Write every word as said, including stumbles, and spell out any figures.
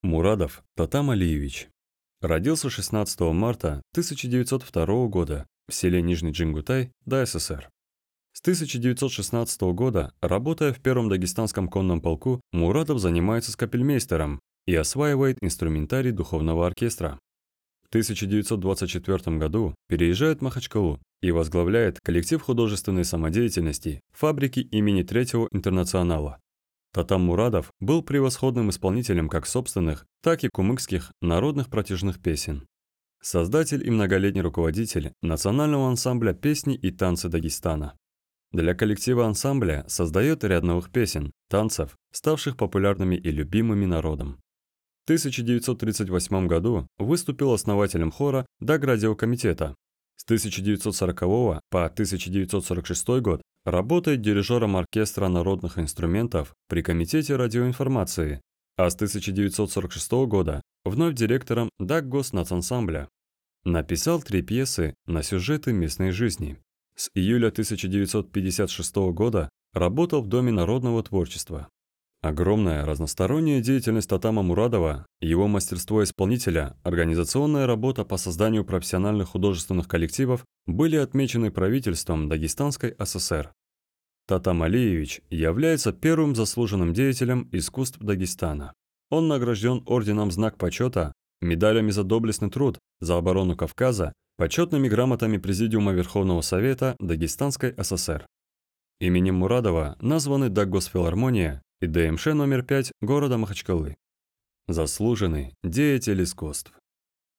Мурадов Татам Алиевич. Родился шестнадцатого марта тысяча девятьсот второго года в селе Нижний Джингутай, ДССР. С тысяча девятьсот шестнадцатого года, работая в первом дагестанском конном полку, Мурадов занимается с капельмейстером и осваивает инструментарий духовного оркестра. В тысяча девятьсот двадцать четвёртом году переезжает в Махачкалу и возглавляет коллектив художественной самодеятельности фабрики имени Третьего Интернационала. Татам Мурадов был превосходным исполнителем как собственных, так и кумыкских народных протяжных песен. Создатель и многолетний руководитель национального ансамбля «Песни и танцы Дагестана». Для коллектива ансамбля создает ряд новых песен, танцев, ставших популярными и любимыми народом. В тысяча девятьсот тридцать восьмом году выступил основателем хора Даградиокомитета. С тысяча девятьсот сорокового по тысяча девятьсот сорок шестой год работает дирижером оркестра народных инструментов при Комитете радиоинформации, а с тысяча девятьсот сорок шестого года вновь директором Даггоснацансамбля. Написал три пьесы на сюжеты местной жизни. С июля тысяча девятьсот пятьдесят шестого года работал в Доме народного творчества. Огромная разносторонняя деятельность Татама Мурадова, его мастерство исполнителя, организационная работа по созданию профессиональных художественных коллективов были отмечены правительством Дагестанской ССР. Татам Алиевич является первым заслуженным деятелем искусств Дагестана. Он награжден орденом «Знак почета», медалями за доблестный труд, за оборону Кавказа, почетными грамотами Президиума Верховного Совета Дагестанской ССР. Именем Мурадова названы Даггосфилармония и ДМШ номер пять города Махачкалы. Заслуженный деятель искусств.